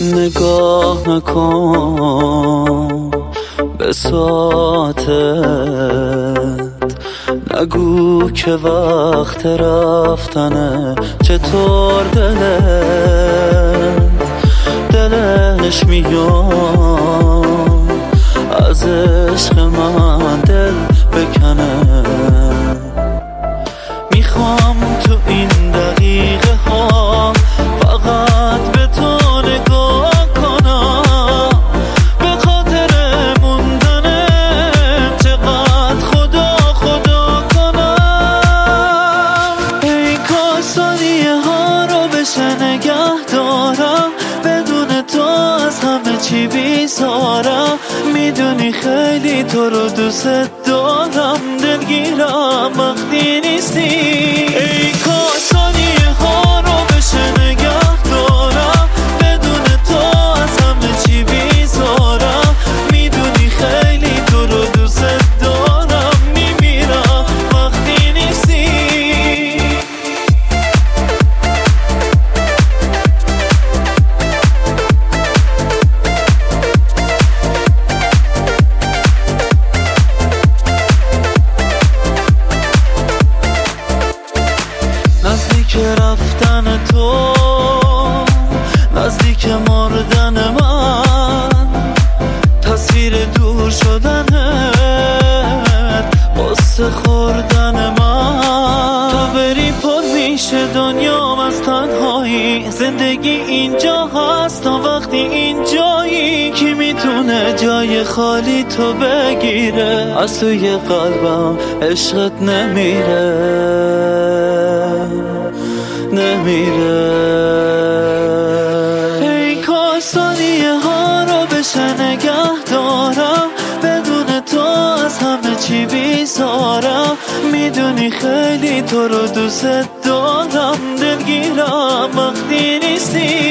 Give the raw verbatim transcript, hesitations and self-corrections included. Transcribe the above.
نگاه نکن به ساعتت، نگو که وقت رفتنه. چطور دلت دلش میاد از عشق من دل بکنه. میخوام تو این دقیقه ها فقط به تو نگاه کنم، به خاطر موندنه چقدر خدا خدا کنم. ای کاش ثانیه ها رو بشه نگه دارم، بدون تو از همه چی بیزارم. میدونی خیلی تو رو دوست دارم، دلگیرم وقتی نیستی. ای کاش ثانیه ها رو بشه نگه دارم، بدون تو از همه چی بیزارم. میدونی خیلی تو رو دوست دارم، میمیرم وقتی نیستی. نزدیک رفتن تو، نزدیک مردن من، تصویر دور شدنت، قصه خوردن من. تو بری پر میشه دنیام از تنهایی، زندگی اینجا هست تا وقتی اینجایی. کی میتونه جای خالی تو بگیره؟ از توی قلبم عشقت نمیره نمیره. ای کاش ثانیه ها رو بشه نگه دارم، بدون تو از همه چی بیزارم. میدونی خیلی تو رو دوست دارم، دلگیرم وقتی نیستی.